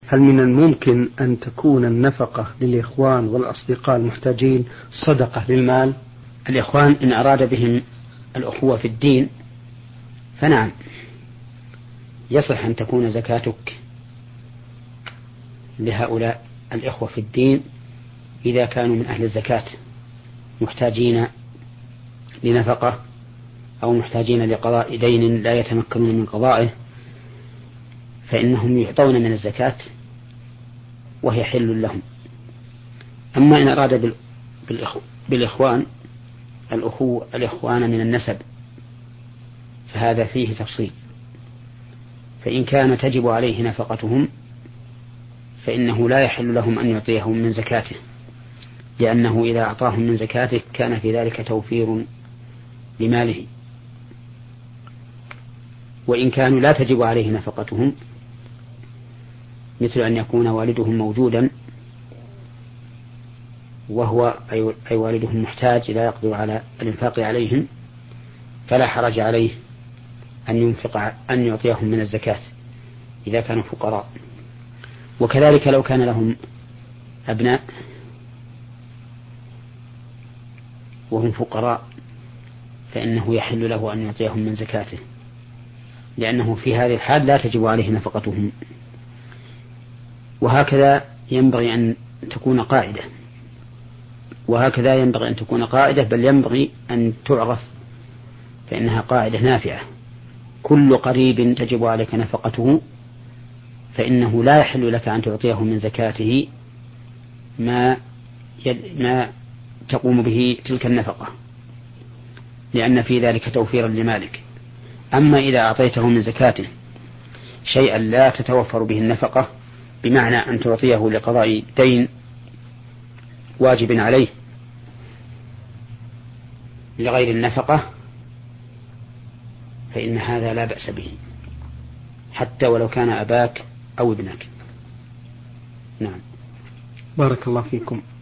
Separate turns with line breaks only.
هل من الممكن أن تكون النفقة للإخوان والأصدقاء المحتاجين صدقة للمال؟
الإخوان إن أراد بهم الأخوة في الدين فنعم، يصح أن تكون زكاتك لهؤلاء الإخوة في الدين إذا كانوا من أهل الزكاة محتاجين لنفقة أو محتاجين لقضاء دين لا يتمكنون من قضائه، فإنهم يعطون من الزكاة وهي حل لهم. أما إن أراد بالإخوان الإخوان من النسب فهذا فيه تفصيل، فإن كان تجب عليه نفقتهم فإنه لا يحل لهم أن يعطيهم من زكاته، لأنه إذا أعطاهم من زكاته كان في ذلك توفير لماله. وإن كانوا لا تجب عليه نفقتهم، مثل أن يكون والدهم موجودا وهو أي والدهم محتاج لا يقدر على الإنفاق عليهم، فلا حرج عليه أن يعطيهم من الزكاة إذا كانوا فقراء. وكذلك لو كان لهم أبناء وهم فقراء فإنه يحل له أن يعطيهم من زكاته، لأنه في هذه الحال لا تجب عليه نفقتهم. وهكذا ينبغي أن تكون قاعدة، بل ينبغي أن تعرف، فإنها قاعدة نافعة: كل قريب تجب عليك نفقته فإنه لا يحل لك أن تعطيه من زكاته ما تقوم به تلك النفقة، لأن في ذلك توفيرا لمالك. أما إذا أعطيته من زكاته شيئا لا تتوفر به النفقة، بمعنى أن تعطيه لقضاء دين واجب عليه لغير النفقة، فإن هذا لا بأس به حتى ولو كان أباك أو ابنك. نعم.
بارك الله فيكم.